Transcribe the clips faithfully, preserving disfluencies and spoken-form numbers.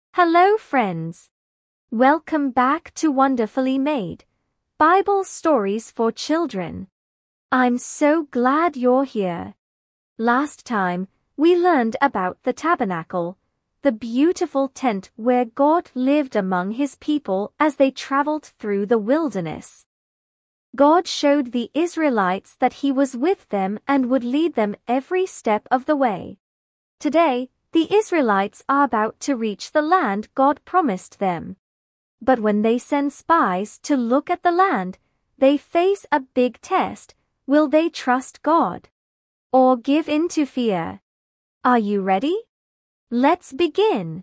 Hello friends. Welcome back to Wonderfully Made Bible Stories for Children. I'm so glad you're here. Last time, we learned about the tabernacle, the beautiful tent where God lived among his people as they traveled through the wilderness. God showed the Israelites that he was with them and would lead them every step of the way. Today, the Israelites are about to reach the land God promised them. But when they send spies to look at the land, they face a big test. Will they trust God? Or give in to fear? Are you ready? Let's begin.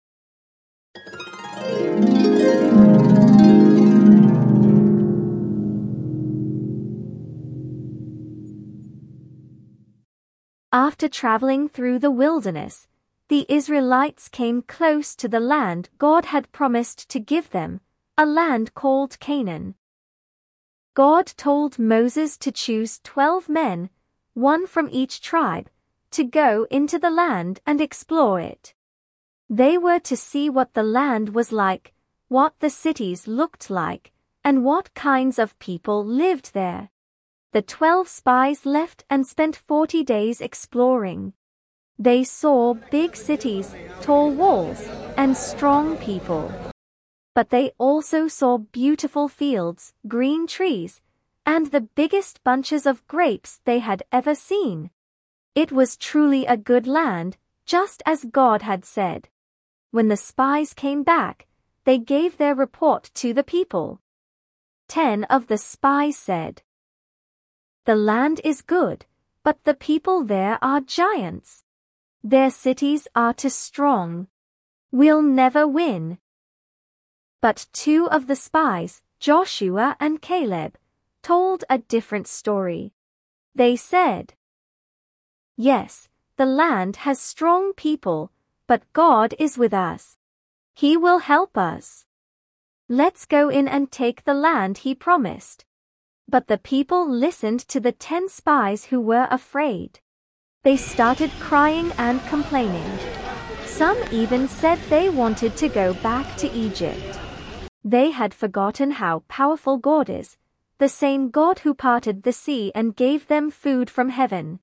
After traveling through the wilderness, the Israelites came close to the land God had promised to give them, a land called Canaan. God told Moses to choose twelve men, one from each tribe, to go into the land and explore it. They were to see what the land was like, what the cities looked like, and what kinds of people lived there. The twelve spies left and spent forty days exploring. They saw big cities, tall walls, and strong people. But they also saw beautiful fields, green trees, and the biggest bunches of grapes they had ever seen. It was truly a good land, just as God had said. When the spies came back, they gave their report to the people. Ten of the spies said, "The land is good, but the people there are giants. Their cities are too strong. We'll never win." But two of the spies, Joshua and Caleb, told a different story. They said, "Yes, the land has strong people, but God is with us. He will help us. Let's go in and take the land he promised." But the people listened to the ten spies who were afraid. They started crying and complaining. Some even said they wanted to go back to Egypt. They had forgotten how powerful God is, the same God who parted the sea and gave them food from heaven.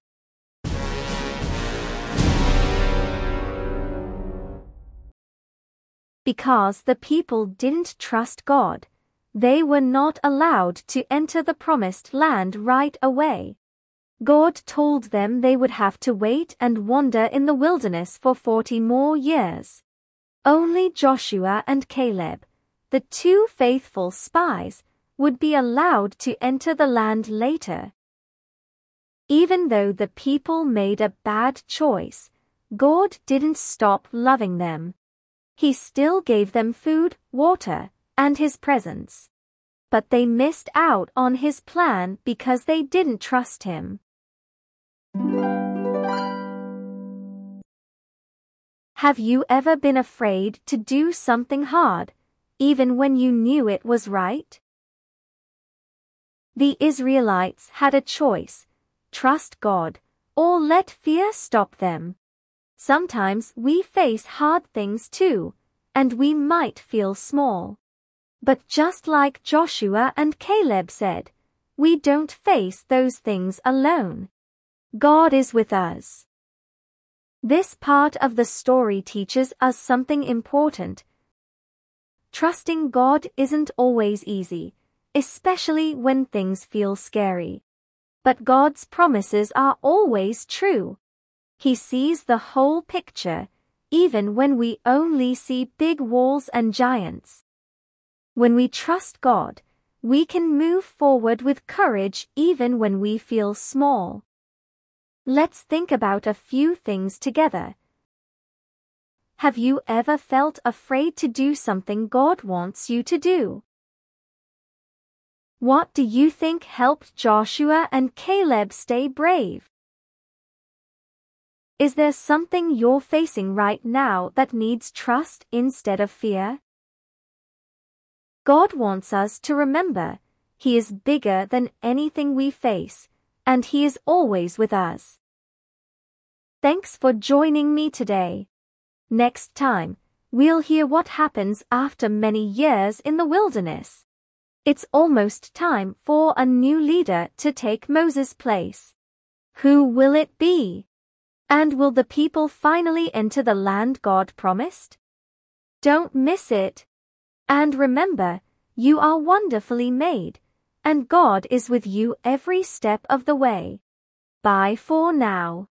Because the people didn't trust God, they were not allowed to enter the promised land right away. God told them they would have to wait and wander in the wilderness for forty more years. Only Joshua and Caleb, the two faithful spies, would be allowed to enter the land later. Even though the people made a bad choice, God didn't stop loving them. He still gave them food, water, and his presence. But they missed out on his plan because they didn't trust him. Have you ever been afraid to do something hard, even when you knew it was right? The Israelites had a choice: trust God, or let fear stop them. Sometimes we face hard things too, and we might feel small. But just like Joshua and Caleb said, we don't face those things alone. God is with us. This part of the story teaches us something important. Trusting God isn't always easy, especially when things feel scary. But God's promises are always true. He sees the whole picture, even when we only see big walls and giants. When we trust God, we can move forward with courage even when we feel small. Let's think about a few things together. Have you ever felt afraid to do something God wants you to do? What do you think helped Joshua and Caleb stay brave? Is there something you're facing right now that needs trust instead of fear? God wants us to remember, He is bigger than anything we face, and He is always with us. Thanks for joining me today. Next time, we'll hear what happens after many years in the wilderness. It's almost time for a new leader to take Moses' place. Who will it be? And will the people finally enter the land God promised? Don't miss it. And remember, you are wonderfully made, and God is with you every step of the way. Bye for now.